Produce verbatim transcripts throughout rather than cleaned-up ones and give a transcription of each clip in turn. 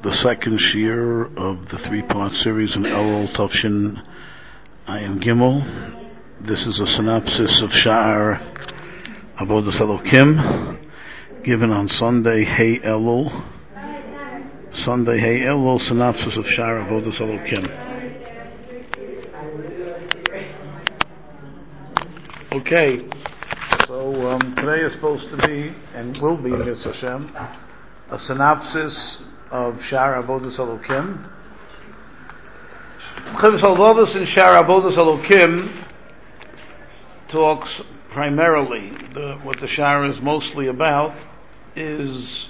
the second shiur of the three-part series in Elul Tavshin Ayin Gimel. This is a synopsis of Sha'ar Avodas Elokim, given on Sunday Hey Elul. Sunday Hey Elul, synopsis of Sha'ar Avodas Elokim. Okay, so um, today is supposed to be, and will be, Mitzvah Hashem, a synopsis of Sha'ar Avodas Elokim. Chavis Halvavos in Sha'ar Avodas Elokim talks primarily, the, what the Sha'ar is mostly about is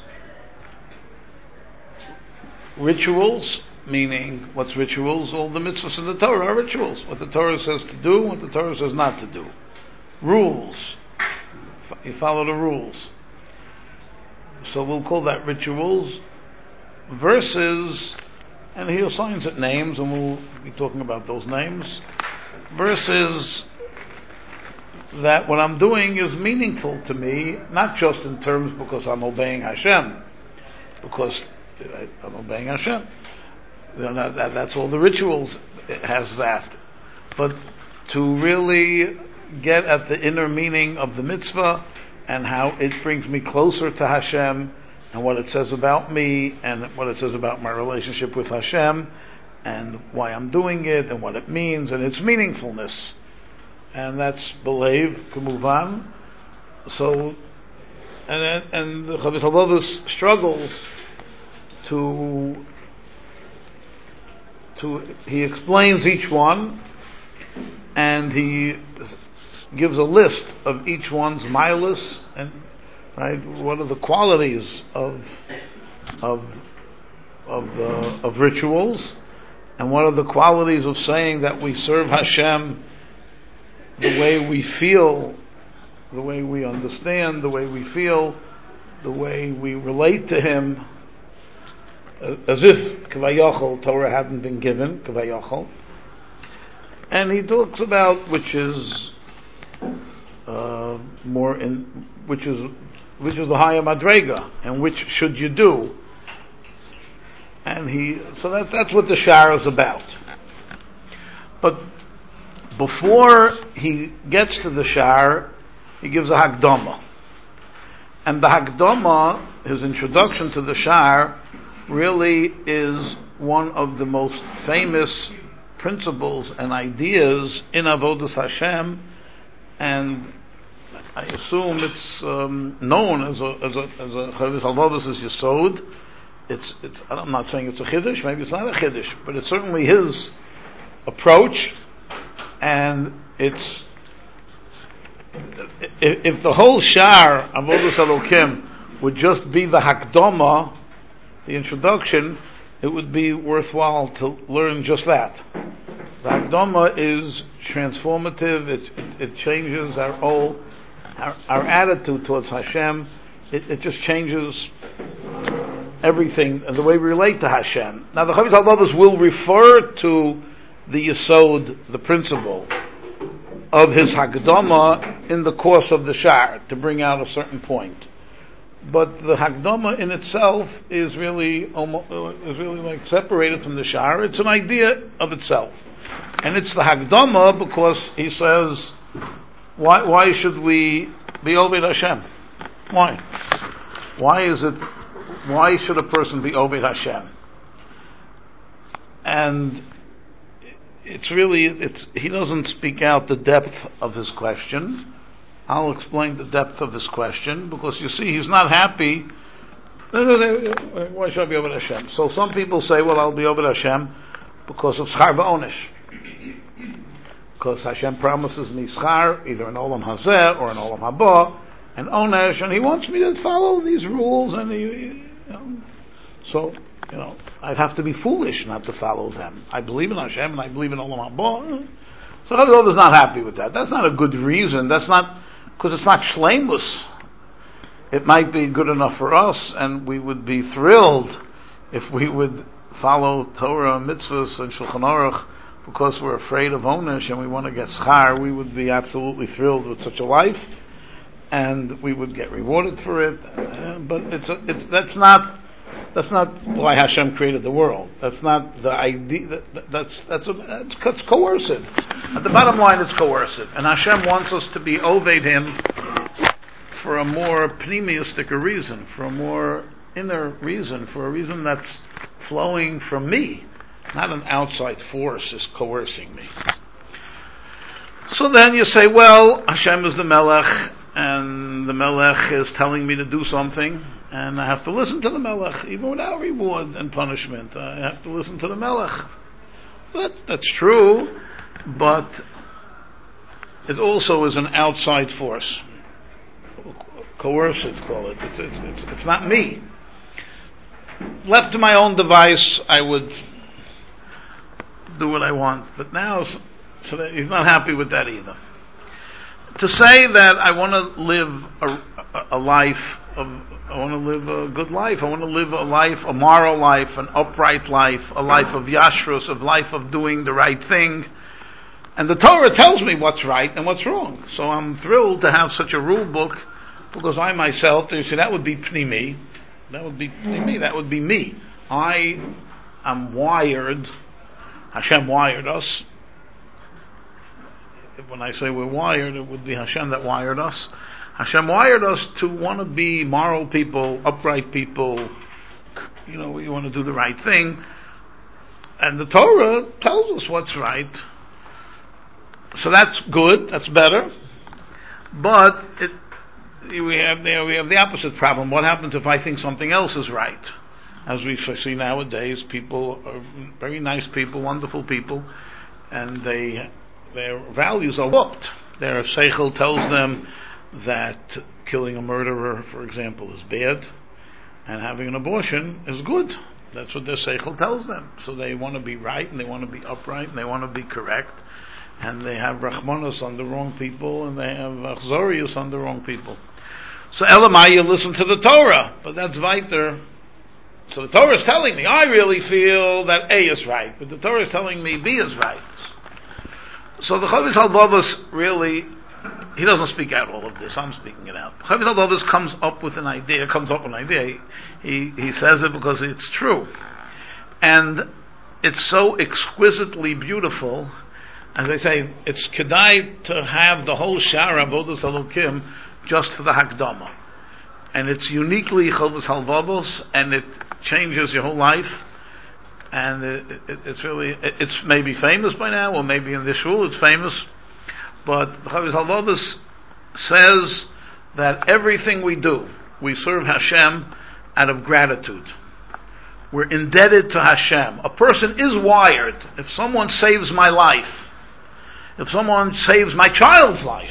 rituals, meaning, what's rituals? All the mitzvahs in the Torah are rituals. What the Torah says to do, what the Torah says not to do. Rules. You follow the rules. So we'll call that rituals versus, and he assigns it names, and we'll be talking about those names, versus that what I'm doing is meaningful to me, not just in terms because I'm obeying Hashem, because I'm obeying Hashem. That, that, that's all the rituals, it has that. But to really get at the inner meaning of the mitzvah and how it brings me closer to Hashem and what it says about me and what it says about my relationship with Hashem and why I'm doing it and what it means and its meaningfulness. And that's believe, kumuvan. So, and and the Chavis Halvavos struggles to to he explains each one and he gives a list of each one's milas and right, what are the qualities of of of uh, of rituals, and what are the qualities of saying that we serve Hashem the way we feel, the way we understand, the way we feel, the way we relate to Him, as if Kavayachol Torah hadn't been given, Kavayachol. And he talks about which is uh, more in which is which is the higher madrega, and which should you do. And he so that that's what the Sha'ar is about. But before he gets to the Sha'ar, he gives a Hakdama. And the Hakdama, his introduction to the Sha'ar, really is one of the most famous principles and ideas in Avodas Hashem, and I assume it's um, known as a as a as a Chavis Halvavos is Yesod. It's it's I'm not saying it's a chiddush, maybe it's not a chiddush, but it's certainly his approach, and it's if, if the whole Sha'ar Avodas Elokim would just be the Hakdama, the introduction, it would be worthwhile to learn just that. The Hakdama is transformative. It, it, it changes our whole, our, our attitude towards Hashem. It, it just changes everything, the way we relate to Hashem. Now the Chavis Halvavos will refer to the Yesod, the principle of his Hakdama in the course of the Sha'ar to bring out a certain point. But the Hakdama in itself is really almost, is really like separated from the Sha'ar. It's an idea of itself, and it's the Hakdama because he says, why why should we be Obed Hashem? Why? Why is it? Why should a person be Obed Hashem? And it's really it's he doesn't speak out the depth of his question. I'll explain the depth of his question, because you see, he's not happy. Why should I be Obed Hashem? So some people say, well, I'll be Obed Hashem because of Schar Ba'onesh. Because Hashem promises me Schar, either in Olam Hazeh or in Olam Haba, and Onesh, and He wants me to follow these rules, and he, you know, so, you know, I'd have to be foolish not to follow them. I believe in Hashem, and I believe in Olam Haba. So Chazal is not happy with that. That's not a good reason. That's not, because it's not shleimus. It might be good enough for us, and we would be thrilled if we would follow Torah, mitzvahs, and Shulchan Aruch because we're afraid of Onesh and we want to get schar. We would be absolutely thrilled with such a life, and we would get rewarded for it. Uh, but it's a, it's that's not That's not why Hashem created the world. That's not the idea. That, that, that's that's, a, that's it's coercive. At the bottom line, it's coercive, and Hashem wants us to be oved Him for a more pneumistic reason, for a more inner reason, for a reason that's flowing from me, not an outside force is coercing me. So then you say, well, Hashem is the Melech, and the Melech is telling me to do something, and I have to listen to the Melech, even without reward and punishment. I have to listen to the Melech. That, that's true, but it also is an outside force. Coercive, call it. It's, it's, it's, it's not me. Left to my own device, I would do what I want. But now, so that he's not happy with that either. To say that I want to live a, a life of, I want to live a good life. I want to live a life, a moral life, an upright life, a life of yashrus, a life of doing the right thing. And the Torah tells me what's right and what's wrong. So I'm thrilled to have such a rule book, because I myself, you see, that would be pnimi. That would be me. That would be me. I am wired. Hashem wired us. When I say we're wired, it would be Hashem that wired us. Hashem wired us to want to be moral people, upright people. You know, we want to do the right thing. And the Torah tells us what's right. So that's good. That's better. But it. We have there. We have the opposite problem. What happens if I think something else is right? As we see nowadays, people are very nice people, wonderful people, and they their values are warped. Their seichel tells them that killing a murderer, for example, is bad, and having an abortion is good. That's what their seichel tells them. So they want to be right, and they want to be upright, and they want to be correct, and they have rachmanos on the wrong people, and they have achzorius on the wrong people. So Elamai, you listen to the Torah, but that's weiter. So the Torah is telling me, I really feel that A is right, but the Torah is telling me B is right. So the Chavis Halbavos really, he doesn't speak out all of this, I'm speaking it out. Chavis Halbavos comes up with an idea, comes up with an idea, he, he says it because it's true. And it's so exquisitely beautiful, as I say, it's kedai to have the whole Shara, Avodas Elokim, just for the Hakdama. And it's uniquely Chovos Halvavos, and it changes your whole life. And it, it, it's really, it, it's maybe famous by now, or maybe in this shul it's famous. But Chovos Halvavos says that everything we do, we serve Hashem out of gratitude. We're indebted to Hashem. A person is wired. If someone saves my life, if someone saves my child's life,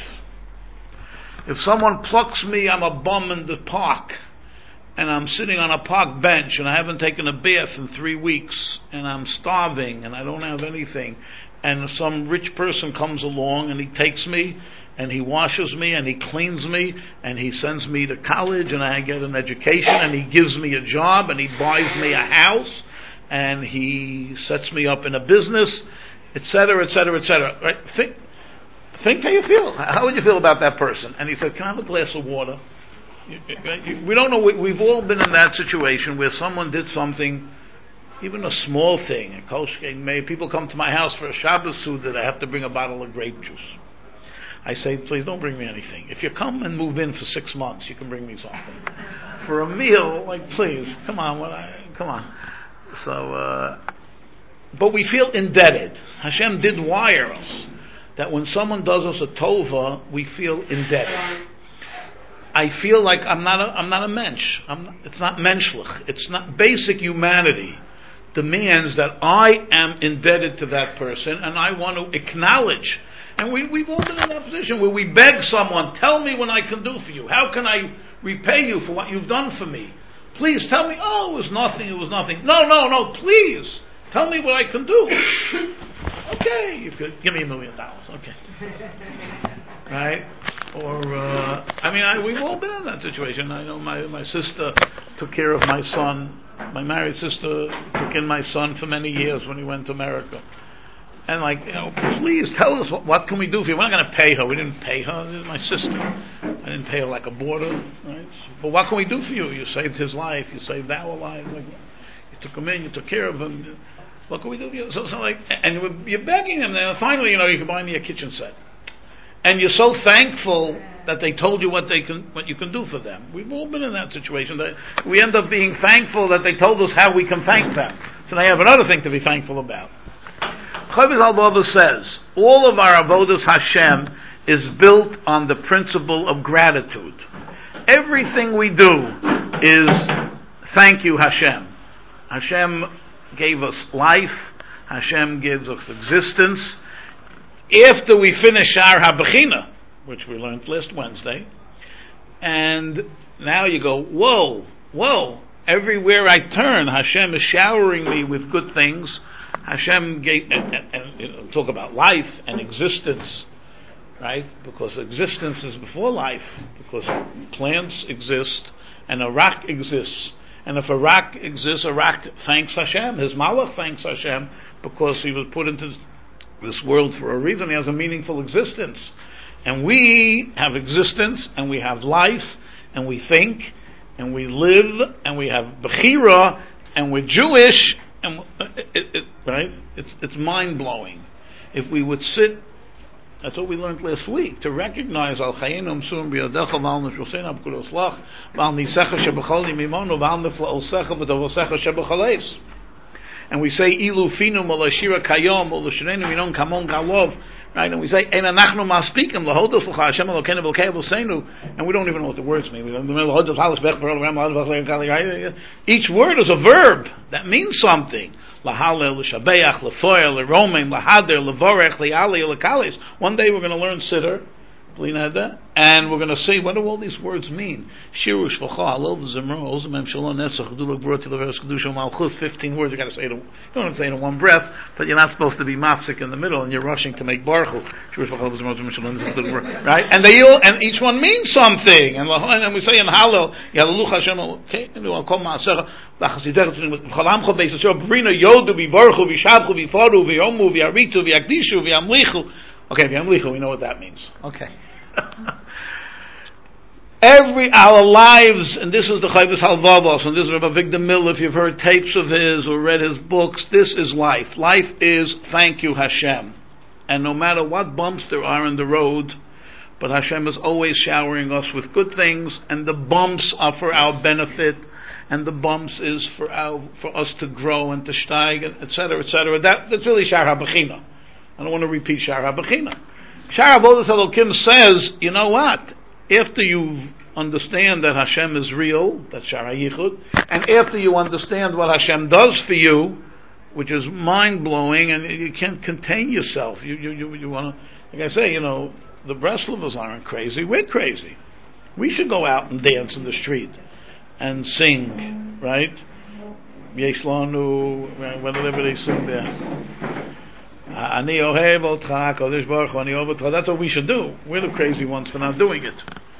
if someone plucks me, I'm a bum in the park, and I'm sitting on a park bench, and I haven't taken a bath in three weeks, and I'm starving, and I don't have anything, and some rich person comes along, and he takes me, and he washes me, and he cleans me, and he sends me to college, and I get an education, and he gives me a job, and he buys me a house, and he sets me up in a business, et cetera, et cetera, et cetera. Right? Think, think how you feel. How would you feel about that person? And he said, can I have a glass of water? We don't know. We've all been in that situation where someone did something, even a small thing. A kolshkein may people come to my house for a Shabbos Suda, I have to bring a bottle of grape juice. I say, please don't bring me anything. If you come and move in for six months, you can bring me something. For a meal, like, please, come on, what I, come on. So, uh, but we feel indebted. Hashem did wire us that when someone does us a tova, we feel indebted. I feel like I'm not a, I'm not a mensch. I'm not, it's not menschlich. It's not basic humanity demands that I am indebted to that person, and I want to acknowledge. And we, we've all been in that position where we beg someone, tell me what I can do for you. How can I repay you for what you've done for me? Please tell me, oh, it was nothing, it was nothing. No, no, no, please. Tell me what I can do. Okay, you could give me a million dollars. Okay. Right? Or, uh, I mean, I, we've all been in that situation. I know my, my sister took care of my son. My married sister took in my son for many years when he went to America. And like, you know, please tell us what, what can we do for you. We're not going to pay her. We didn't pay her. This is my sister. I didn't pay like a boarder, right? But what can we do for you? You saved his life. You saved our life. Like, you took him in. You took care of him. What can we do for you? So, so like, and you're begging him. And finally, you know, you can buy me a kitchen set. And you're so thankful that they told you what they can, what you can do for them. We've all been in that situation. That we end up being thankful that they told us how we can thank them. So now you have another thing to be thankful about. Chovos HaLevavos says all of our avodas Hashem is built on the principle of gratitude. Everything we do is thank you, Hashem. Hashem gave us life. Hashem gives us existence. After we finish Sha'ar HaBechina, which we learned last Wednesday, and now you go, whoa, whoa, everywhere I turn, Hashem is showering me with good things. Hashem gave, and, and, and you know, talk about life and existence, right? Because existence is before life, because plants exist and a rock exists. And if a rock exists, a rock thanks Hashem. His malach thanks Hashem because he was put into this world for a reason. He has a meaningful existence. And we have existence, and we have life, and we think, and we live, and we have Bechira, and we're Jewish, and it, it, it, right? It's it's mind blowing. If we would sit, that's what we learned last week, to recognize Al Chayenu Msum B'Yadecha V'Al Nishroseinu B'Kudos Lach V'Al Nisecha Shebechol Yimimonu V'Al Nifla'osecha V'Davosecha Shebechaleis. And we say Ilu Finu Malashira Kayom Ulashrenu Minon Kamon Galov, right? And we say Ein Anachnu Maspikim Lahodos L'Cha Hashem Elokeinu V'Kei V'Seinu, and we don't even know what the words mean. Each word is a verb that means something. Lahalel, L'Shabeach, L'Foyer, L'Romein, Lahader, L'Vorech, L'Ali, L'Kalis. One day we're going to learn Siddur, and we're going to see what do all these words mean. Shiru Shvacha, Halol V'Zimro, Ozemem Shalom Netzach, Gdula Gvura Tilaveres Kedusha Malchus. Fifteen words. You got to say it. You don't have to say it in one breath, but you're not supposed to be mafsik in the middle, and you're rushing to make Baruch Hu. Shiru Shvacha, Ozemem Ozemem Shalom Netzach, right? And they all, and each one means something. And and we say in Hallel, Yalaluch Hashem, okay, and we'll call Maaser. Chalamcho Beis Yisrael Brina Yodu V'Baruchu V'Shabchu V'Foru V'Yomu V'Yaritu V'Yakdishu V'Yamlichu. Okay, V'Yamlichu, we know what that means. Okay. Every our lives, and this is the Chovos HaLevavos, and this is Rabbi Victor Miller. If you've heard tapes of his or read his books, this is life. Life is thank you, Hashem. And no matter what bumps there are in the road, but Hashem is always showering us with good things, and the bumps are for our benefit, and the bumps is for our for us to grow and to steig, et cetera, et cetera. That, that's really Sha'ar HaBechina. I don't want to repeat Sha'ar HaBechina. Sha'ar Avodas Elokim says, you know what? After you understand that Hashem is real, that's Sha'ar HaYichud, and after you understand what Hashem does for you, which is mind-blowing, and you can't contain yourself. You you you, you want to, like I say, you know, the Breslovers aren't crazy. We're crazy. We should go out and dance in the street and sing, right? Yesh Lanu, whatever they sing there. Ani ohev otcha, Kodesh Baruch Hu, Ani ohev otcha. That's what we should do. We're the crazy ones for not doing it.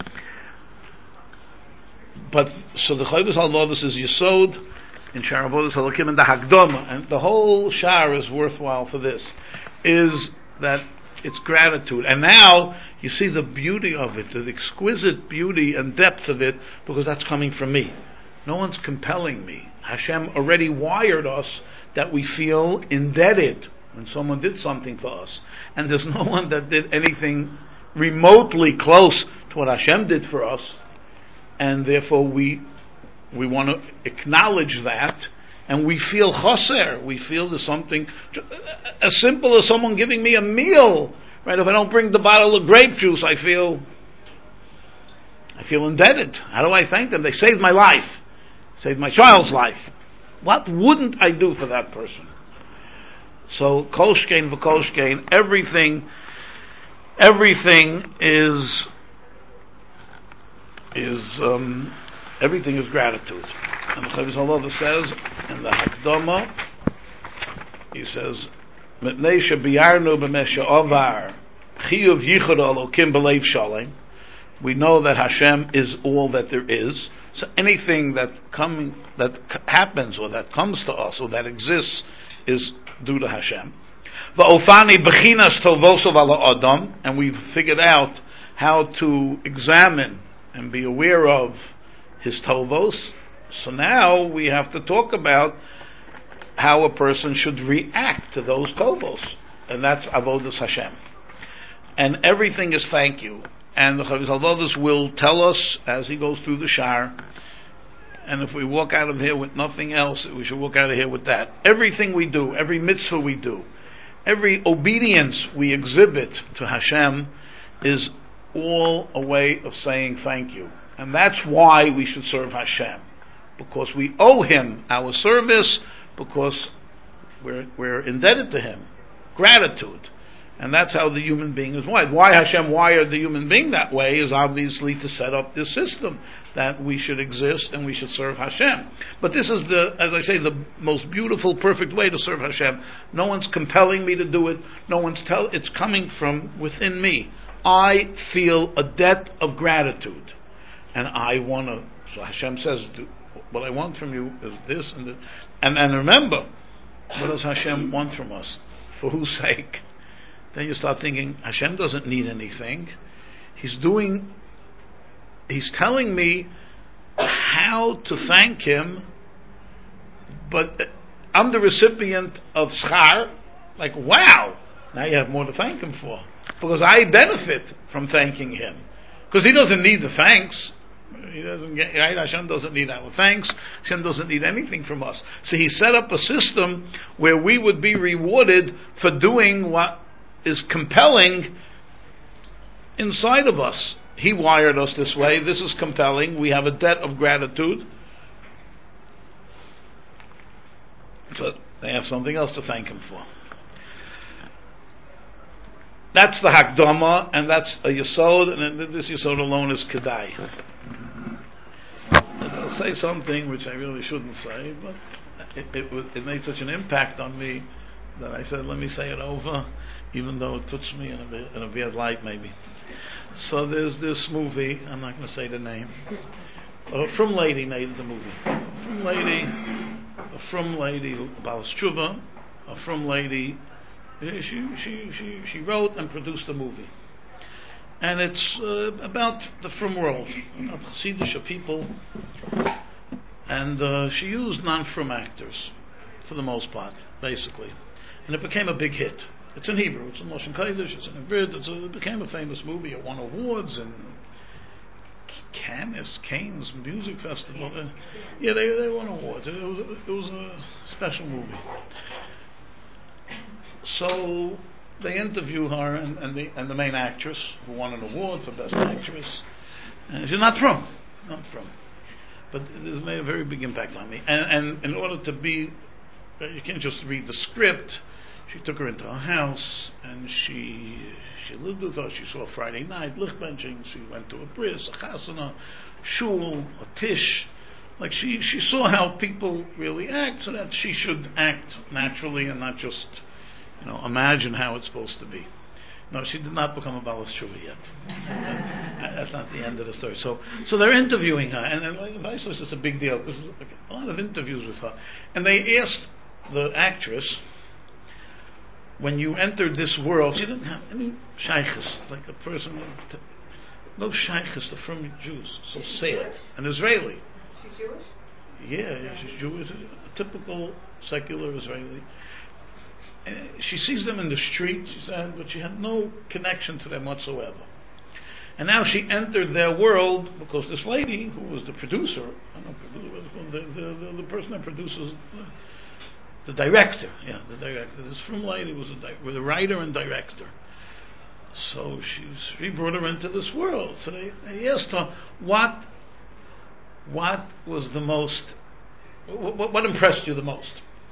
But so the Chovos HaLevavos is Yesod in Sha'ar Avodas Elokim, and the Hakdama, and the whole Sha'ar is worthwhile for this, is that it's gratitude. And now you see the beauty of it, the exquisite beauty and depth of it, because that's coming from me. No one's compelling me. Hashem already wired us that we feel indebted when someone did something for us. And there's no one that did anything remotely close to what Hashem did for us. And therefore we we want to acknowledge that, and we feel chaser. We feel there's something as simple as someone giving me a meal. Right? If I don't bring the bottle of grape juice, I feel I feel indebted. How do I thank them? They saved my life. Saved my child's life. What wouldn't I do for that person? So kolshkein v'kolshkein, everything, everything is is um, everything is gratitude. And the Chovos HaLevavos says in the Hakdama, he says, "Mitnei shebiyarnu b'mesha avar chiyuv yichud Elokim b'leiv shalem." We know that Hashem is all that there is. So anything that coming that happens or that comes to us or that exists is due to Hashem. Va'ofani bechinas tovosov ala adam, and we've figured out how to examine and be aware of his tovos. So now we have to talk about how a person should react to those tovos, and that's avodas Hashem. And everything is thank you. And the Chavis Avodas will tell us as he goes through the shar. And if we walk out of here with nothing else, we should walk out of here with that. Everything we do, every mitzvah we do, every obedience we exhibit to Hashem is all a way of saying thank you. And that's why we should serve Hashem. Because we owe Him our service, because we're, we're indebted to Him. Gratitude. And that's how the human being is wired. Why Hashem wired the human being that way is obviously to set up this system that we should exist and we should serve Hashem. But this is the, as I say, the most beautiful, perfect way to serve Hashem. No one's compelling me to do it. No one's tell. It's coming from within me. I feel a debt of gratitude, and I want to. So Hashem says, "What I want from you is this and that." And and remember, what does Hashem want from us? For whose sake? Then you start thinking, Hashem doesn't need anything. He's doing, He's telling me how to thank Him, but I'm the recipient of schar. Like, wow, now you have more to thank Him for. Because I benefit from thanking Him. Because He doesn't need the thanks. He doesn't get, right? Hashem doesn't need our thanks. Hashem doesn't need anything from us. So He set up a system where we would be rewarded for doing what is compelling inside of us. He wired us this way. This is compelling. We have a debt of gratitude. But they have something else to thank Him for. That's the Hakdama, and that's a Yesod, and this Yesod alone is Kedai. I'll say something which I really shouldn't say, but it, it, it made such an impact on me that I said, let me say it over, even though it puts me in a, in a bad light, maybe. So there's this movie, I'm not going to say the name. A From Lady made the movie. A From Lady, a From Lady, Balas Tshuva, a From Lady, she, she, she, she wrote and produced a movie. And it's uh, about the From world, about Chassidish people. And uh, she used non-From actors, for the most part, basically. And it became a big hit. It's in Hebrew, it's in Lashon Kodesh, it's in Ivrit, it's a, it became a famous movie. It won awards and Cannes, Cannes Music Festival. Uh, yeah, they they won awards. It was, it was a special movie. So they interview her and, and the and the main actress who won an award for Best Actress. And she's not from, not from. But it has made a very big impact on me. And, and in order to be, you can't just read the script. She took her into her house, and she she lived with her. She saw Friday night lichtbenching. She went to a bris, a chasana, shul, a tish. Like she, she saw how people really act, so that she should act naturally and not just, you know, imagine how it's supposed to be. No, she did not become a Balas Tshuva yet. That's not the end of the story. So, so they're interviewing her, and, and like, Vice it's a big deal because like, a lot of interviews with her, and they asked the actress, when you entered this world, she didn't have any shaykhs, like a person, no shaykhs to from Jews. So sad. An Israeli. She's Jewish? Yeah, she's Jewish. A typical secular Israeli. And she sees them in the street, she said, but she had no connection to them whatsoever. And now she entered their world because this lady, who was the producer, I don't know, the, the, the, the person that produces. The director, yeah, the director. This From lady was a, di- was a writer and director. So she's, she brought her into this world. So they, they asked her, what, what was the most, what, what impressed you the most?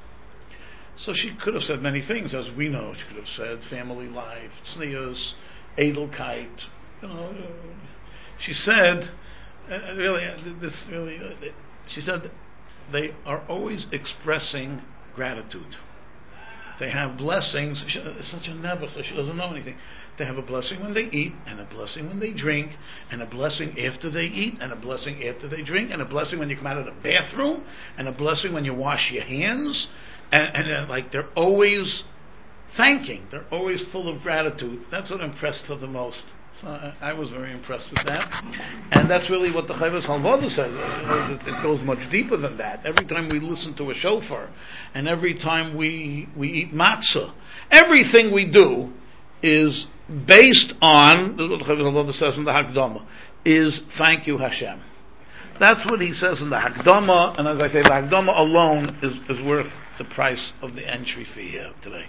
So she could have said many things, as we know. She could have said family life, tznius, edelkeit. You know, she said, uh, really, this really, uh, she said, they are always expressing gratitude. They have blessings. She, it's such a nebuch, she doesn't know anything. They have a blessing when they eat, and a blessing when they drink, and a blessing after they eat, and a blessing after they drink, and a blessing when you come out of the bathroom, and a blessing when you wash your hands, and, and uh, like they're always thanking. They're always full of gratitude. That's what impressed her the most. So I, I was very impressed with that. And that's really what the Chovos Halvodah says. It, it goes much deeper than that. Every time we listen to a shofar, and every time we, we eat matzah, everything we do is based on, what the Chovos Halvodah says in the Hakdama, is thank you Hashem. That's what he says in the Hakdama, and as I say, the Hakdama alone is, is worth the price of the entry fee here today.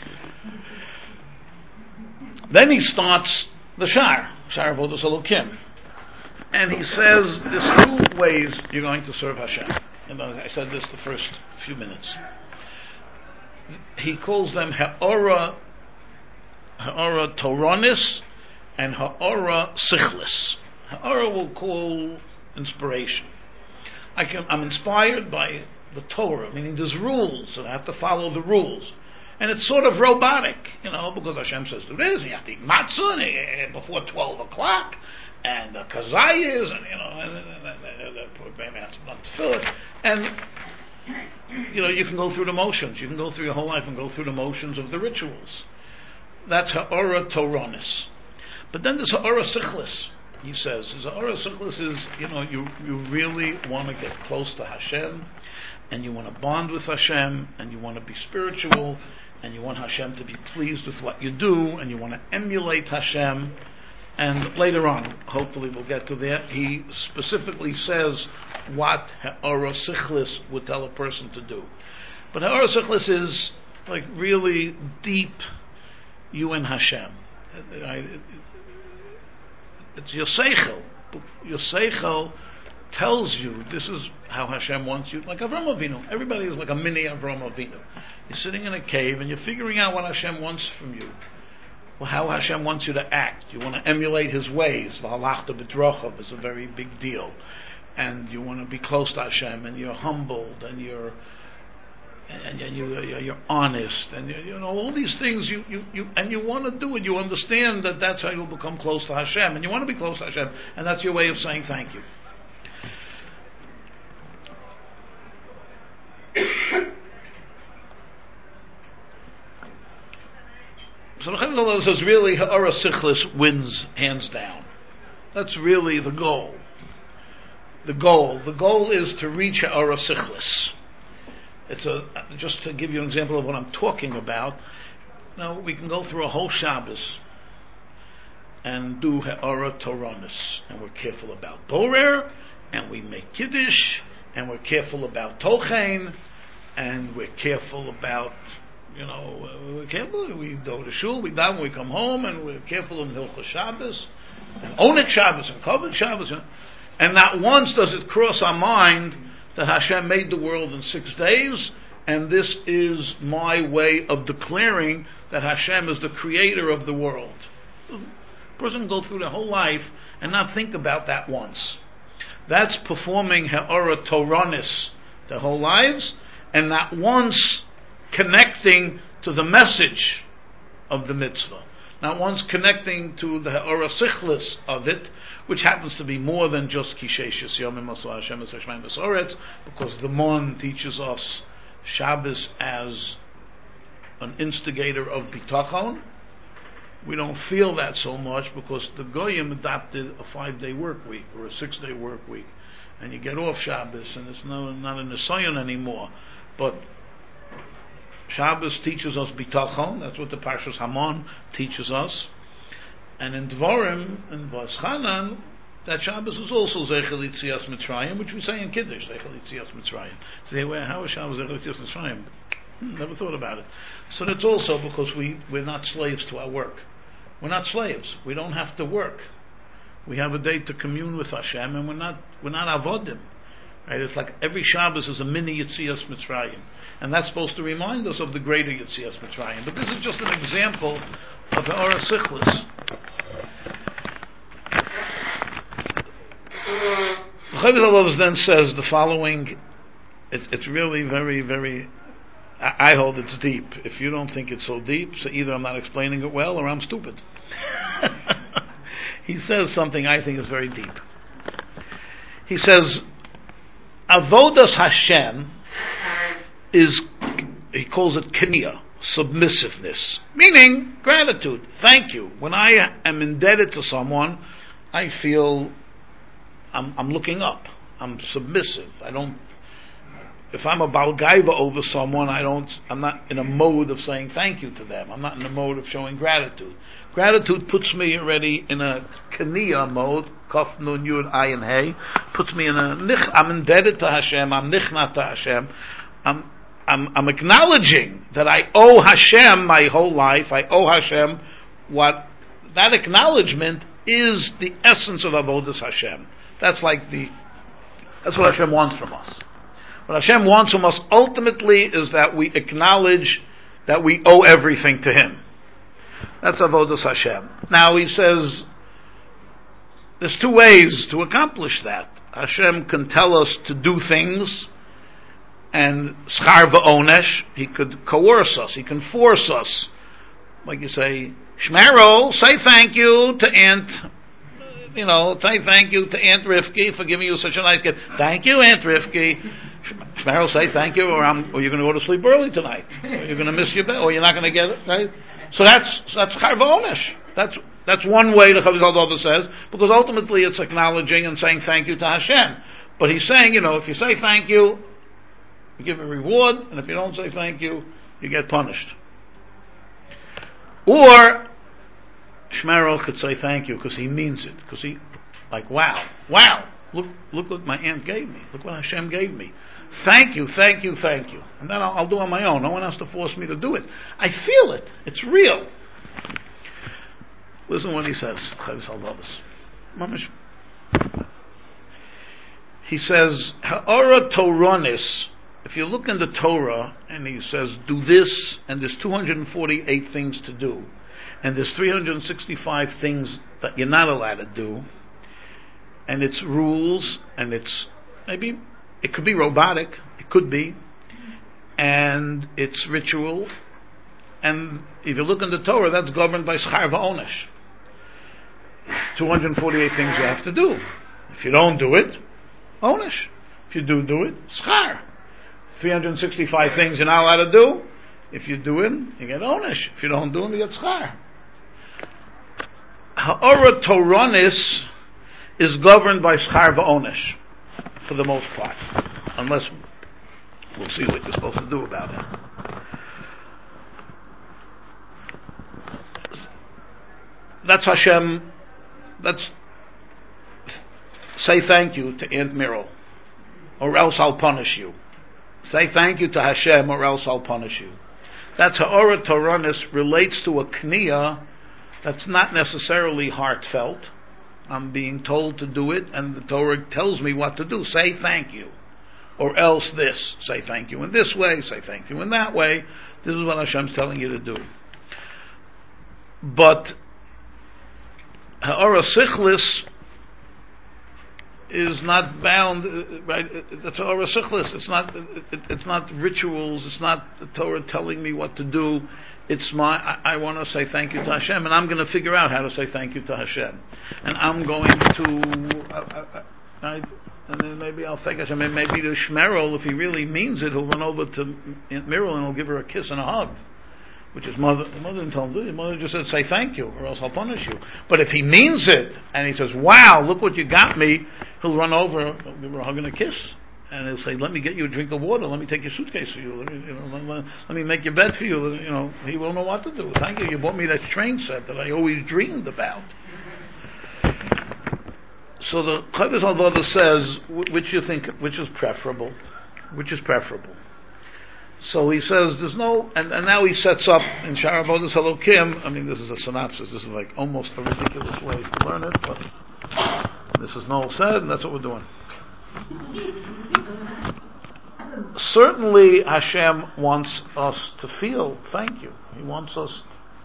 Then he starts the Shar, Shar Avodas Elokim. And he says there's two ways you're going to serve Hashem. And I said this the first few minutes. He calls them Ha'ora, Ha'ora Toronis and Ha'ora Sichlis. Ha'ora will call inspiration. I can, I'm inspired by the Torah, meaning there's rules, and I have to follow the rules. And it's sort of robotic, you know, because Hashem says do this, and you have to eat matzah before twelve o'clock, and uh, kazayas, and, you know, and, and, and, and poor baby has to not fill it. And, you know, you can go through the motions. You can go through your whole life and go through the motions of the rituals. That's ha'ora toronis. But then there's ha'ora sichlis, he says. Ha'ora sichlis is, you know, you, you really want to get close to Hashem, and you want to bond with Hashem, and you want to be spiritual, and you want Hashem to be pleased with what you do, and you want to emulate Hashem. And later on, hopefully we'll get to that, he specifically says what Ha'ora Sichlis would tell a person to do. But Ha'ora Sichlis is like really deep you and Hashem. It's your seichel. Your seichel tells you this is how Hashem wants you, like Avraham Avinu. Everybody is like a mini Avraham Avinu. You're sitting in a cave and you're figuring out what Hashem wants from you. Well, how Hashem wants you to act. You want to emulate His ways. The halachta b'drochav is a very big deal, and you want to be close to Hashem, and you're humbled, and you're and, and you you're honest, and you, you know all these things. You, you, you and you want to do it. You understand that that's how you'll become close to Hashem, and you want to be close to Hashem, and that's your way of saying thank you. So the Chovos says really Ha'ora Sichlis wins hands down. That's really the goal. The goal. The goal is to reach Ha'ora Sichlis. It's a just to give you an example of what I'm talking about. Now we can go through a whole Shabbos and do Ha'ora Toronis, and we're careful about Borer, and we make Kiddush, and we're careful about Tochein, and we're careful about, you know, we're careful, we go to shul, we daven, we come home, and we're careful in Hilchos Shabbos, and Onik Shabbos, and Kovod Shabbos, and not once does it cross our mind that Hashem made the world in six days, and this is my way of declaring that Hashem is the creator of the world. A person can go through their whole life and not think about that once. That's performing Ha'ora Toronis their whole lives, and not once connecting to the message of the mitzvah. Not once connecting to the Ha'ora Sichlis of it, which happens to be more than just Kishesh Yomim Asla Hashem Esashmaim Besoretz, because the Mon teaches us Shabbos as an instigator of bitachon. We don't feel that so much because the Goyim adopted a five-day work week or a six-day work week, and you get off Shabbos, and it's no, not a Nisayon anymore. But Shabbos teaches us bitachon. That's what the Parshas Hamon teaches us. And in Dvorim, in Voschanan, that Shabbos is also Zeichel Yitzias Mitzrayim, which we say in Kiddush, Zeichel Yitzias Mitzrayim. Say, well, how is Shabbos Zeichel Yitzias Mitzrayim? Hmm, never thought about it. So that's also because we, we're not slaves to our work. We're not slaves. We don't have to work. We have a day to commune with Hashem, and we're not we're not avodim. Right? It's like every Shabbos is a mini Yitzias Mitzrayim, and that's supposed to remind us of the greater Yitzias Mitzrayim. But this is just an example of the Ha'ora Sichlis. Chovos then says the following. It's, it's really very, very. I, I hold it's deep. If you don't think it's so deep, so either I'm not explaining it well or I'm stupid. He says something I think is very deep. He says, Avodas Hashem is, he calls it kenia, submissiveness, meaning gratitude. Thank you. When I am indebted to someone, I feel I'm, I'm looking up. I'm submissive. I don't. If I'm a balgaiva over someone, I don't. I'm not in a mode of saying thank you to them. I'm not in a mode of showing gratitude. Gratitude puts me already in a kaniya mode. Kaf nun yud ayin hey puts me in a. I'm indebted to Hashem. I'm nichnat to Hashem. I'm. I'm, I'm acknowledging that I owe Hashem my whole life. I owe Hashem what. That acknowledgement is the essence of avodas Hashem. That's like the. That's what Hashem wants from us. What Hashem wants from us ultimately is that we acknowledge that we owe everything to Him. That's avodas Hashem. Now He says there's two ways to accomplish that. Hashem can tell us to do things, and schar v'onesh, He could coerce us. He can force us. Like you say, Shmerel, say thank you to Aunt. You know, say thank you to Aunt Rifki for giving you such a nice gift. Thank you, Aunt Rifki. Shmerel, say thank you, or, I'm, or you're going to go to sleep early tonight. Or you're going to miss your bed, or you're not going to get it. Right? So that's that's schar v'onesh. That's that's one way the Chavos Halvava says, because ultimately it's acknowledging and saying thank you to Hashem. But he's saying, you know, if you say thank you, you give a reward, and if you don't say thank you, you get punished. Or Shmerel could say thank you because he means it, because he, like, wow, wow, look, look what my aunt gave me, look what Hashem gave me. Thank you, thank you, thank you. And then I'll, I'll do it on my own. No one has to force me to do it. I feel it. It's real. Listen what he says. He says, Ha'ara Toranis. If you look in the Torah, and he says, do this, and there's two hundred forty-eight things to do, and there's three hundred sixty-five things that you're not allowed to do, and it's rules, and it's, maybe, it could be robotic, it could be, and it's ritual, and if you look in the Torah, that's governed by schar v'onesh. two hundred forty-eight things you have to do. If you don't do it, onesh. If you do do it, schar. three hundred sixty-five things you're not allowed to do. If you do it, you get onesh. If you don't do them, you get schar. Ha'ara Toranis is governed by schar v'onesh for the most part, unless we'll see what you're supposed to do about it. That's Hashem. That's say thank you to Aunt Miro, or else I'll punish you. Say thank you to Hashem, or else I'll punish you. That's Ha'ara Toranis relates to a kniya that's not necessarily heartfelt. I'm being told to do it, and the Torah tells me what to do. Say thank you, or else this. Say thank you in this way. Say thank you in that way. This is what Hashem's telling you to do. But Ha'ara Sichlis is not bound, right? It's Ha'ara Sichlis. It's not. It, it's not rituals. It's not the Torah telling me what to do. It's my. I, I want to say thank you to Hashem, and I'm going to figure out how to say thank you to Hashem, and I'm going to. Uh, uh, right? And then maybe I'll thank Hashem. Maybe to Shmerel, if he really means it, he'll run over to Aunt Miriam and he'll give her a kiss and a hug. Which is mother. Mother didn't tell him to do it. Mother just said, "Say thank you, or else I'll punish you." But if he means it, and he says, "Wow, look what you got me," he'll run over, he'll give her a hug and a kiss, and he'll say, "Let me get you a drink of water. Let me take your suitcase for you. Let me, you know, let, let me make your bed for you." You know, he won't know what to do. Thank you. You bought me that train set that I always dreamed about. So the Chovos Halvava says, which you think, which is preferable? Which is preferable? So he says, there's no, and, and now he sets up in Sha'ar Avodas Elokim. I mean, this is a synopsis. This is like almost a ridiculous way to learn it, but this is Noel said, and that's what we're doing. Certainly, Hashem wants us to feel thank you. He wants us,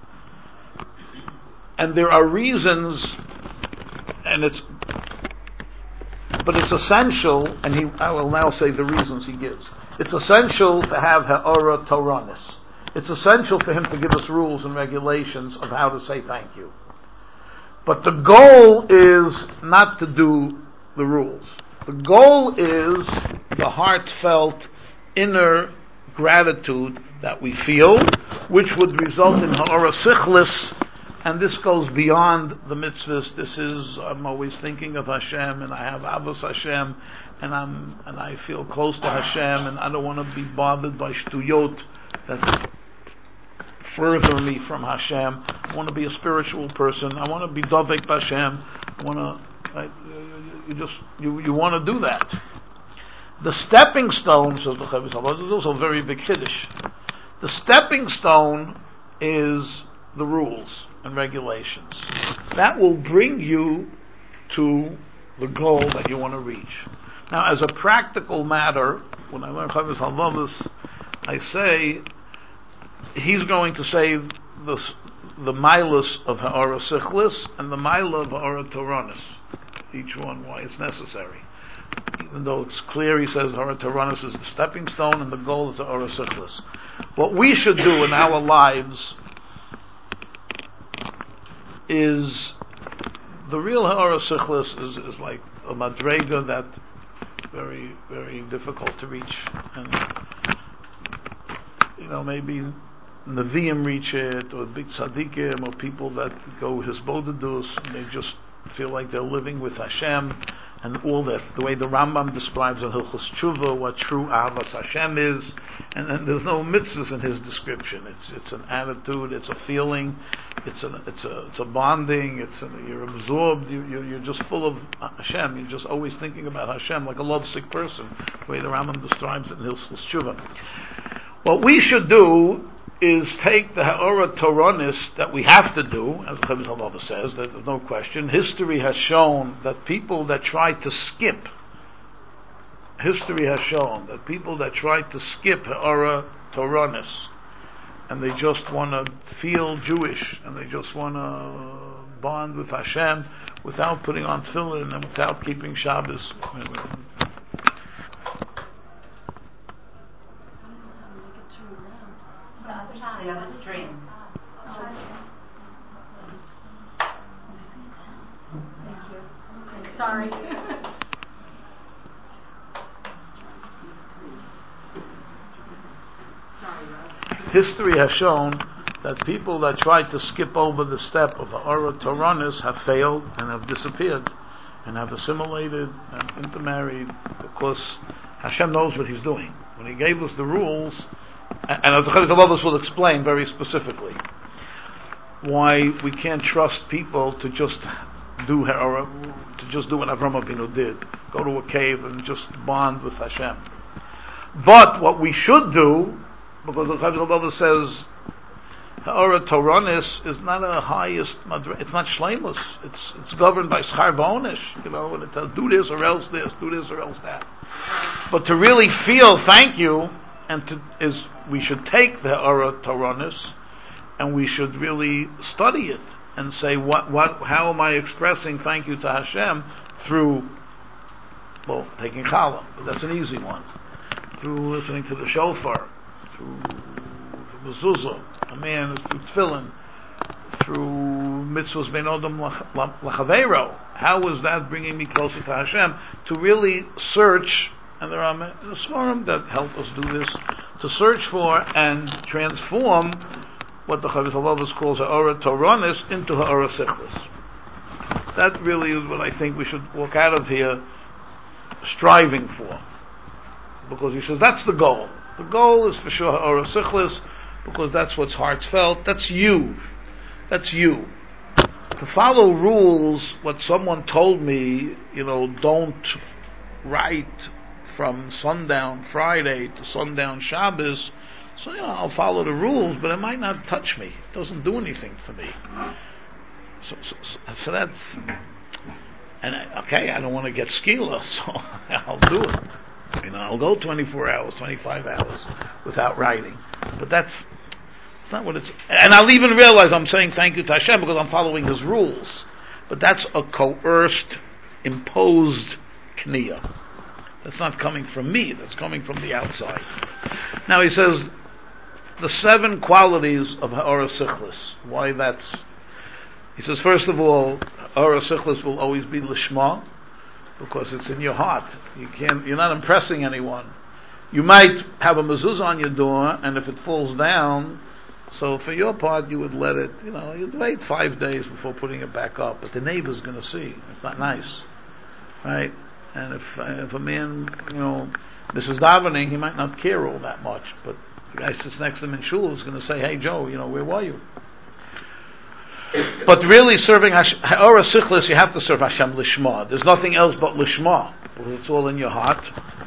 and there are reasons, and it's, but it's essential, and he, I will now say the reasons he gives. It's essential to have Ha'ara Toranis. It's essential for him to give us rules and regulations of how to say thank you. But the goal is not to do the rules. The goal is the heartfelt inner gratitude that we feel which would result in ha'ara sichlis, and this goes beyond the mitzvahs. This is, I'm always thinking of Hashem, and I have Avos Hashem, and I'm and I feel close to Hashem, and I don't want to be bothered by shtuyot that further me from Hashem. I want to be a spiritual person. I want to be dovek b'Hashem. I want to, right, you, you just you you want to do that. The stepping stone, says the Chavis Chabad, is also a very big kiddush. The stepping stone is the rules and regulations. That will bring you to the goal that you want to reach. Now, as a practical matter, when I learn Chavis Halvavis, I say he's going to say the the milas of ha'ara sichlis and the milah of ha'ara toranis. Each one, why it's necessary. Even though it's clear, he says ha'ara toranis is the stepping stone and the goal is ha'ara sichlis. What we should do in our lives is the real ha'ara sichlis is, is like a madrega that very, very difficult to reach, and you know, maybe Nevi'im reach it, or big tzaddikim, or people that go hisbodedus, and they just feel like they're living with Hashem, and all that, the way the Rambam describes in Hilchos Tshuva what true Ahavas Hashem is, and, and there's no mitzvahs in his description. It's it's an attitude, it's a feeling, it's a it's a it's a bonding. It's a, you're absorbed. You, you you're just full of Hashem. You're just always thinking about Hashem, like a lovesick person. The way the Rambam describes it in Hilchos Tshuva. What we should do is take the ha'ara toranis that we have to do, as the Chavis Halava says, there's no question. History has shown that people that try to skip, history has shown that people that try to skip ha'ara toranis, and they just want to feel Jewish, and they just want to bond with Hashem without putting on tefillin and without keeping Shabbos. The other stream. Thank you. Sorry. History has shown that people that try to skip over the step of ha'ara toranis have failed and have disappeared and have assimilated and intermarried, because Hashem knows what He's doing. When He gave us the rules, and as the Chazal of us will explain very specifically why we can't trust people to just do to just do what Avraham Avinu did, go to a cave and just bond with Hashem. But what we should do, because the Chazal of us says ha'ara toranis is not a highest madra, it's not shleimus, it's it's governed by schar v'onish, you know, and it tells do this or else this, do this or else that. But to really feel thank you, and to, is we should take the ha'ara toranis and we should really study it and say what what how am I expressing thank you to Hashem through, well, taking challah, but that's an easy one, through listening to the shofar, through the mezuzah, a man through tefillin, through mitzvahs ben odom lachaveiro. How is that bringing me closer to Hashem? To really search. And there are Sforim that help us do this, to search for and transform what the Chavis Halava calls ha'ara toranis into ha'ara sichlis. That really is what I think we should walk out of here striving for. Because he says that's the goal. The goal is for sure ha'ara sichlis, because that's what's heartfelt. That's you. That's you. To follow rules, what someone told me, you know, don't write from sundown Friday to sundown Shabbos, so you know I'll follow the rules, but it might not touch me. It doesn't do anything for me. So, so, so, so that's, and I, okay, I don't want to get skila, so I'll do it. You know, I'll go twenty-four hours, twenty-five hours without writing, but that's it's not what it's. And I'll even realize I'm saying thank you to Hashem because I'm following His rules, but that's a coerced, imposed kniyah. That's not coming from me, that's coming from the outside. Now he says, the seven qualities of ha'ara sichlis. Why that's... He says, first of all, ha'ara sichlis will always be lishma, because it's in your heart. You can't, you're not impressing anyone. You might have a mezuzah on your door, and if it falls down, So for your part, you would let it, you know, you'd wait five days before putting it back up, but the neighbor's going to see. It's not nice, right? And if uh, if a man, you know, this is davening, he might not care all that much, but the guy sits next to him in shul is going to say, "Hey Joe, you know, where were you?" But really, serving Ha'ara Sichlis, you have to serve Hashem Lishma. There's nothing else but Lishma, because it's all in your heart.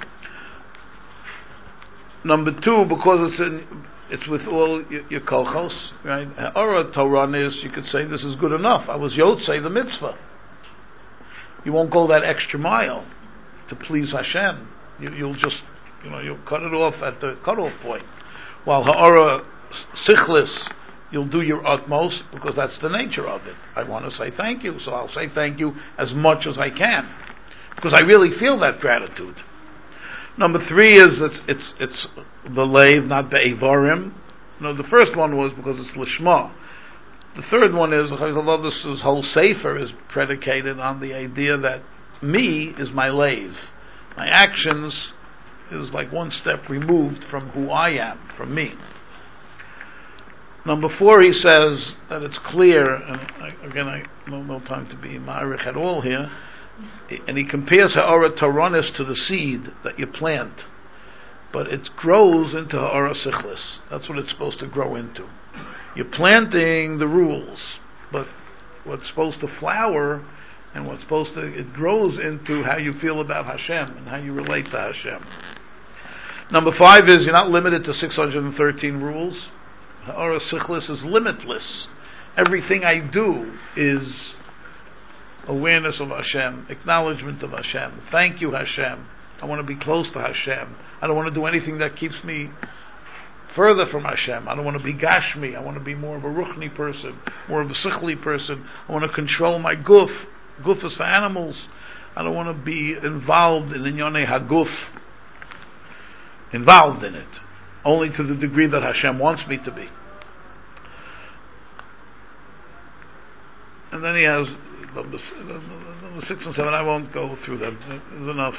Number two, because it's in, it's with all your, your kolchos, right? Ha'ara Torah is, you could say, this is good enough. I was Yotzei the mitzvah. You won't go that extra mile to please Hashem. You, you'll just, you know, you'll cut it off at the cutoff point. While Ha'ara Sichlis, you'll do your utmost because that's the nature of it. I want to say thank you, so I'll say thank you as much as I can because I really feel that gratitude. Number three is it's it's it's belev, not be'evarim. No, the first one was because it's lishma. The third one is although this is whole sefer is predicated on the idea that me is my lave. My actions is like one step removed from who I am, from me. Number four, he says that it's clear, and I, again, I no no time to be ma'arich at all here, and he compares ha'ara toronis to the seed that you plant, but it grows into ha'ara sichlis. That's what it's supposed to grow into. You're planting the rules, but what's supposed to flower and what's supposed to, it grows into how you feel about Hashem and how you relate to Hashem. Number five is you're not limited to six hundred thirteen rules. Ha'ara Sichlis is limitless. Everything I do is awareness of Hashem, acknowledgement of Hashem. Thank you, Hashem. I want to be close to Hashem. I don't want to do anything that keeps me further from Hashem. I don't want to be gashmi. I want to be more of a ruchni person, more of a sichli person. I want to control my guf. Guf is for animals. I don't want to be involved in inyonei haguf. Involved in it. Only to the degree that Hashem wants me to be. And then he has number, number six and seven. I won't go through them. There's enough.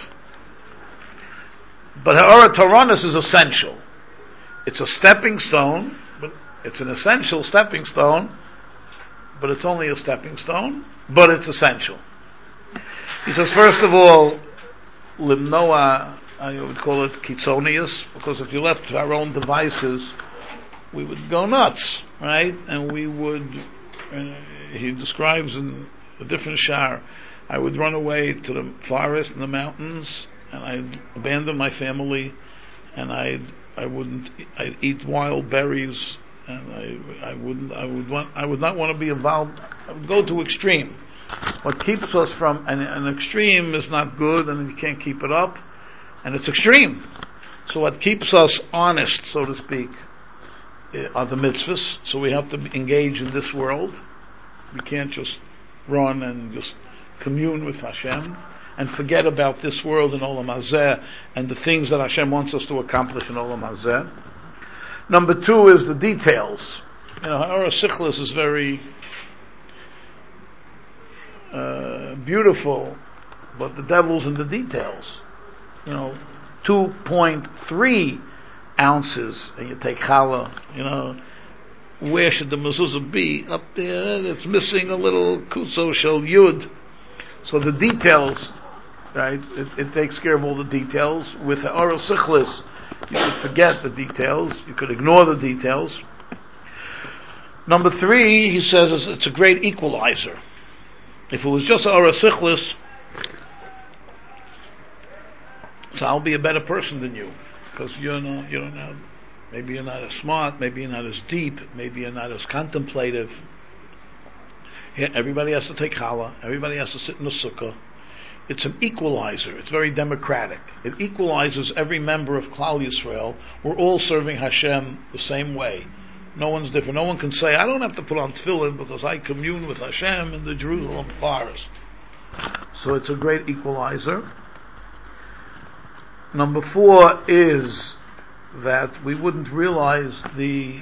But Ha'ara Toronis is essential. It's a stepping stone, but it's an essential stepping stone, but it's only a stepping stone, but it's essential. He says, first of all, Limnoa, I would call it kitzonius, because if you left to our own devices, we would go nuts, right? And we would, uh, he describes in a different shar, I would run away to the forest and the mountains, and I'd abandon my family, and I'd, I wouldn't, I'd eat wild berries, and I, I wouldn't, I would want, I would not want to be involved. I would go to extreme. What keeps us from, and an extreme is not good, and you can't keep it up. And it's extreme. So what keeps us honest, so to speak, are the mitzvahs. So we have to engage in this world. We can't just run and just commune with Hashem and forget about this world in Olam Hazeh and the things that Hashem wants us to accomplish in Olam Hazeh. Number two is the details. You know, Ha'ara Sichlis is very uh, beautiful, but the devil's in the details. You know, two point three ounces, and you take challah, you know, where should the mezuzah be? Up there, it's missing a little kuso shel yud. So the details, right, it, it takes care of all the details. With the Ha'ara Sichlis, you could forget the details, you could ignore the details. Number three, he says, is it's a great equalizer. If it was just Ha'ara Sichlis, so I'll be a better person than you, because you're not, you don't know, maybe you're not as smart, maybe you're not as deep, maybe you're not as contemplative. Yeah, everybody has to take challah, everybody has to sit in the sukkah. It's an equalizer. It's very democratic. It equalizes every member of Klal Yisrael. We're all serving Hashem the same way. No one's different. No one can say, I don't have to put on tefillin because I commune with Hashem in the Jerusalem forest. So it's a great equalizer. Number four is that we wouldn't realize the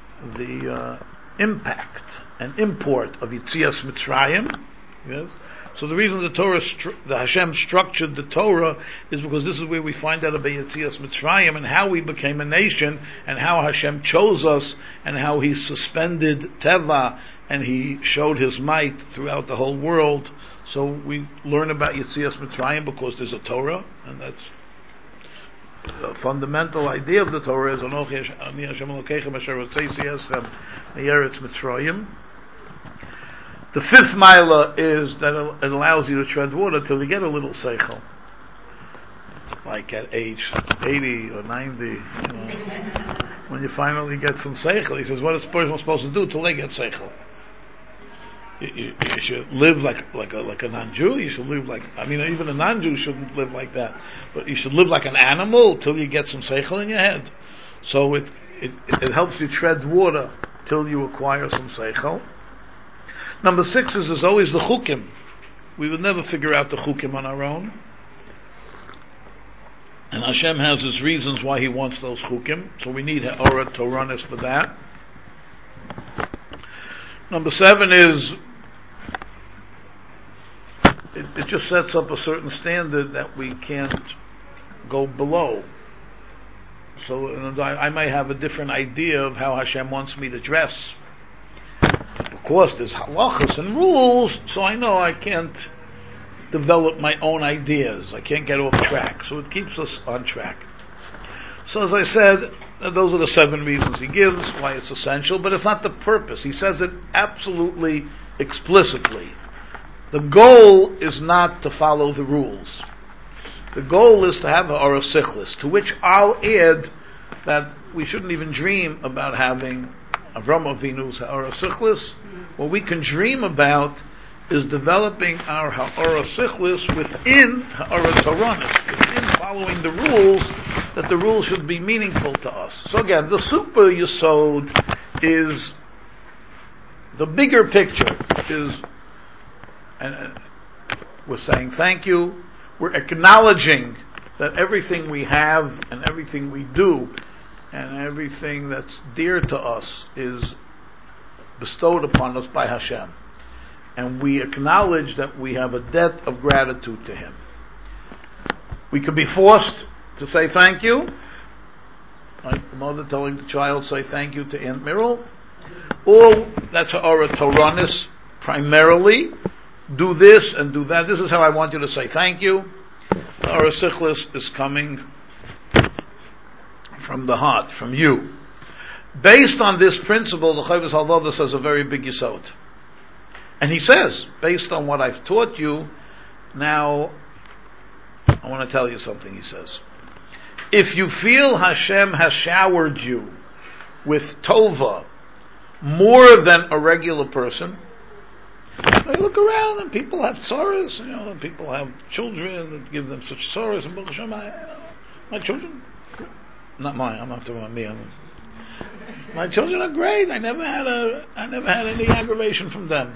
the uh, impact and import of Yetzias Mitzrayim. Yes, So the reason the Torah, stru- the Hashem structured the Torah is because this is where we find out about Yetzias Mitzrayim and how we became a nation and how Hashem chose us and how He suspended Teva and He showed His might throughout the whole world. So we learn about Yetzias Mitzrayim because there's a Torah, and that's the fundamental idea of the Torah is Anochi Hashem Elokeichem Asher Hotzeisi Eschem Me'eretz Mitzrayim. The fifth milah is that it allows you to tread water till you get a little seichel, like at age eighty or ninety. You know, when you finally get some seichel, he says, "What is a person supposed to do till they get seichel? You, you, you should live like like a like a non-Jew. You should live like I mean, even a non-Jew shouldn't live like that. But you should live like an animal till you get some seichel in your head. So it it, it helps you tread water till you acquire some seichel." Number six is there's always the chukim. We would never figure out the chukim on our own. And Hashem has His reasons why He wants those chukim. So we need Ha'ora Toranis for that. Number seven is it, it just sets up a certain standard that we can't go below. So I, I might have a different idea of how Hashem wants me to dress. Of course, there's halachas and rules, so I know I can't develop my own ideas. I can't get off track. So it keeps us on track. So as I said, those are the seven reasons He gives why it's essential, but it's not the purpose. He says it absolutely explicitly. The goal is not to follow the rules. The goal is to have a Ha'ora Sichlis, to which I'll add that we shouldn't even dream about having Avram Avinu's Ha'ora Sichlis. What we can dream about is developing our Ha'ora Sichlis within Ha'ora Toranis, within following the rules, that the rules should be meaningful to us. So again, the super yesod is the bigger picture. Is and uh, we're saying thank you. We're acknowledging that everything we have and everything we do and everything that's dear to us is bestowed upon us by Hashem. And we acknowledge that we have a debt of gratitude to Him. We could be forced to say thank you, like the mother telling the child, say thank you to Aunt Myrtle, or that's Ha'ora Toranis primarily, do this and do that. This is how I want you to say thank you. Ha'ora Sichlis is coming from the heart, from you. Based on this principle, the Chovos HaLevavos says a very big yesod. And he says, based on what I've taught you, now I want to tell you something, he says. If you feel Hashem has showered you with tova more than a regular person, you look around and people have tzaras, you know, and people have children that give them such tzaras, and Baruch Hashem, my, my children, not mine, I'm not talking about me, I'm, my children are great. I never had a, I never had any aggravation from them.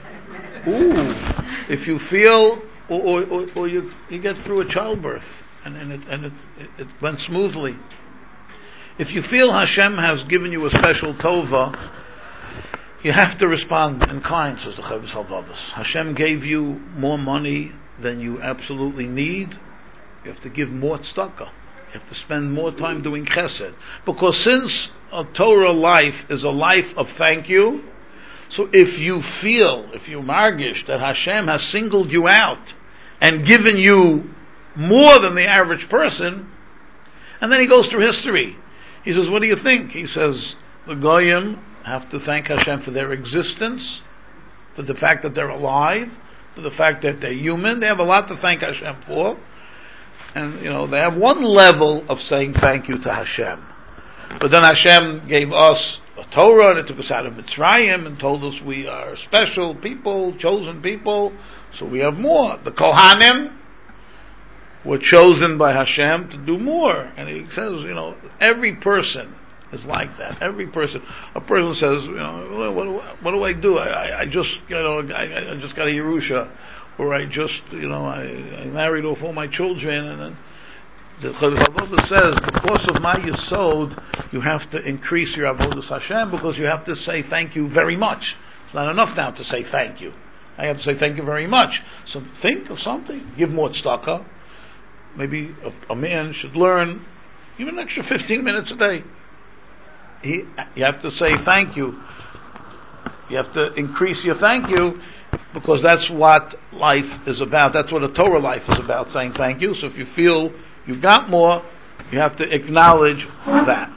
Ooh, if you feel, or, or, or, or you, you get through a childbirth and, and, it, and it, it, it went smoothly. If you feel Hashem has given you a special tova, you have to respond in kind, says the Chovos HaLevavos. Hashem gave you more money than you absolutely need. You have to give more tzedakah. You have to spend more time doing chesed. Because since a Torah life is a life of thank you, so if you feel, if you margish that Hashem has singled you out and given you more than the average person, and then he goes through history. He says, what do you think? He says, the Goyim have to thank Hashem for their existence, for the fact that they're alive, for the fact that they're human. They have a lot to thank Hashem for. And, you know, they have one level of saying thank you to Hashem. But then Hashem gave us a Torah, and it took us out of Mitzrayim, and told us we are special people, chosen people, so we have more. The Kohanim were chosen by Hashem to do more. And he says, you know, every person is like that. Every person. A person says, you know, what do, what do I do? I, I, I just, you know, I, I just got a Yerusha. Or I just, you know, I, I married off all my children, and then the Chovos HaLevavos says, because of my yesod, you have to increase your avodas Hashem, because you have to say thank you very much. It's not enough now to say thank you. You I have to say thank you very much. So think of something. Give more tzedakah. Maybe a, a man should learn even an extra fifteen minutes a day. He, you have to say thank you. You have to increase your thank you, because that's what life is about. That's what a Torah life is about, saying thank you. So if you feel you got more, you have to acknowledge that.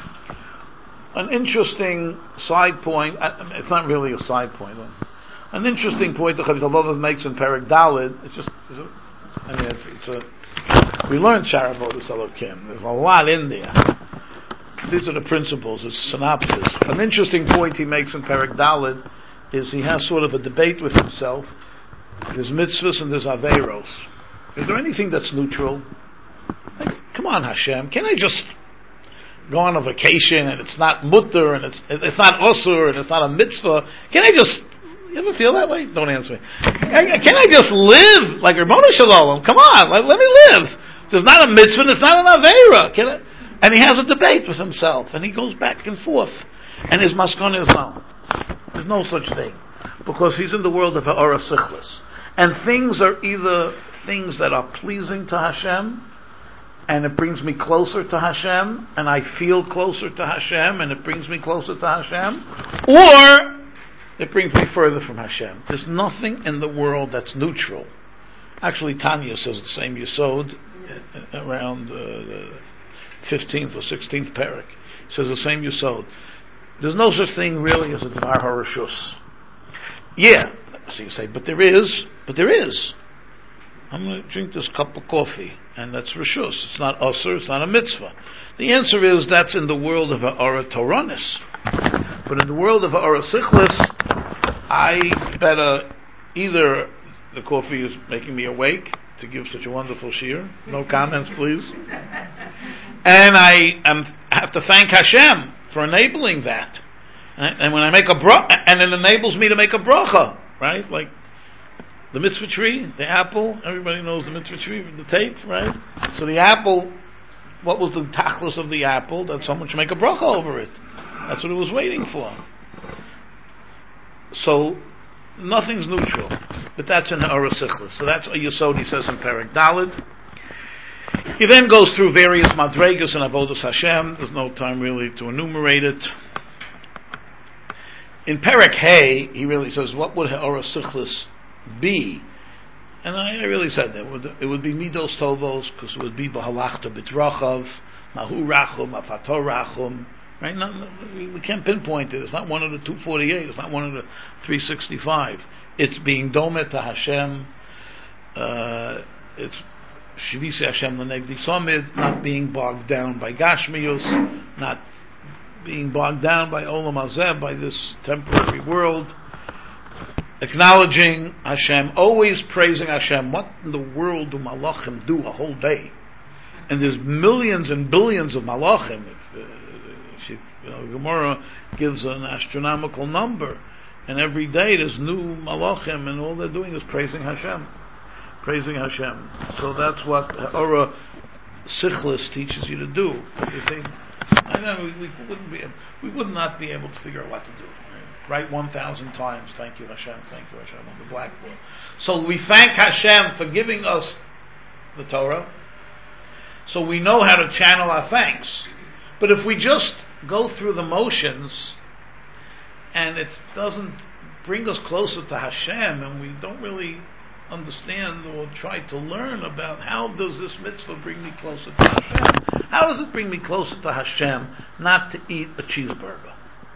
An interesting side point, it's not really a side point, an interesting point that Chavit Lvov makes in Perek Daled, it's just, I mean, it's, it's a, we learned Shara Avodas Elokim. There's a lot in there. These are the principles, it's synopsis. An interesting point he makes in Perek Daled is he has sort of a debate with himself. There's mitzvahs and there's averos. Is there anything that's neutral? Like, come on, Hashem, can I just go on a vacation and it's not mutter and it's it's not osur and it's not a mitzvah? Can I just, you ever feel that way? Don't answer me. Can I just live like Rabbanu Shalom? Come on, let, let me live. There's not a mitzvah and it's not an avera. Can I? And he has a debate with himself and he goes back and forth. And his maskana is no. There's no such thing. Because he's in the world of Ha'ara Sichlis. And things are either things that are pleasing to Hashem, and it brings me closer to Hashem, and I feel closer to Hashem, and it brings me closer to Hashem, or it brings me further from Hashem. There's nothing in the world that's neutral. Actually, Tanya says the same Yesod around uh, the fifteenth or sixteenth parak. He says the same Yesod. There's no such thing really as a Dvar HaRashus. Yeah, so you say, but there is, but there is. I'm going to drink this cup of coffee, and that's Rashus. It's not Osir, it's not a mitzvah. The answer is that's in the world of Ha'ara Toranis. But in the world of Ha'ara Sichlis, I better, either the coffee is making me awake to give such a wonderful shir, no comments please, and I am, have to thank Hashem for enabling that. And when I make a bracha, and it enables me to make a bracha, right? Like the mitzvah tree, the apple, everybody knows the mitzvah tree, the tape, right? So the apple, what was the tachlis of the apple? That someone should make a bracha over it. That's what it was waiting for. So, nothing's neutral. But that's in Ha'ara Sichlis. So that's a Yesod, he says in Perek Daled. He then goes through various madregas and avodas Hashem. There's no time really to enumerate it. In Perek Hey, he really says, what would Ha'ara Sichlis be? And I, I really said that. It would, it would be Midos Tovos, because it would be B'halachta B'drachav, Mahu Rachum, Afator Rachum. Right? No, no, we can't pinpoint it. It's not one of the two forty-eight. It's not one of the three sixty-five. It's being Domet to Hashem. Uh, it's Shivisi Hashem L'negdi Somid, not being bogged down by Gashmius, not being bogged down by Olam Hazeh, by this temporary world. Acknowledging Hashem, always praising Hashem. What in the world do Malachim do a whole day? And there's millions and billions of Malachim. If, uh, if you, you know, Gemara gives an astronomical number, and every day there's new Malachim, and all they're doing is praising Hashem. Praising Hashem. So that's what Ha'ara Sichlis teaches you to do. You think, I know we, we wouldn't be, we would not be able to figure out what to do. Right? Write one thousand times, thank you Hashem, thank you Hashem, on the blackboard. So we thank Hashem for giving us the Torah, so we know how to channel our thanks. But if we just go through the motions, and it doesn't bring us closer to Hashem, and we don't really understand or try to learn about how does this mitzvah bring me closer to Hashem, how does it bring me closer to Hashem not to eat a cheeseburger?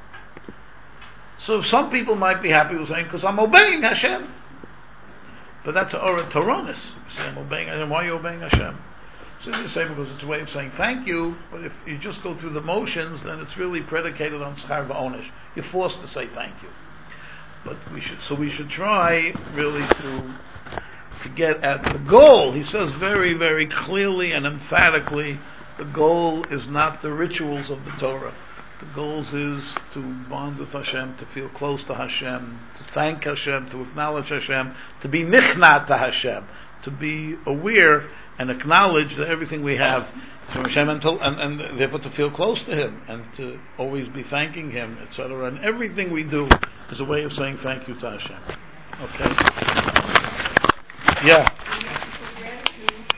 So some people might be happy with saying, because I'm obeying Hashem. But that's a Ora Toronis. You say, I'm obeying Hashem. Why are you obeying Hashem? So you say, because it's a way of saying thank you, but if you just go through the motions, then it's really predicated on Schar V'Onish. You're forced to say thank you. But we should, so we should try really to, to get at the goal. He says very, very clearly and emphatically, the goal is not the rituals of the Torah. The goal is to bond with Hashem, to feel close to Hashem, to thank Hashem, to acknowledge Hashem, to be nichnat to Hashem, to be aware and acknowledge that everything we have is from Hashem, and, to, and, and therefore to feel close to Him, and to always be thanking Him, et cetera. And everything we do is a way of saying thank you to Hashem. Okay. Yeah.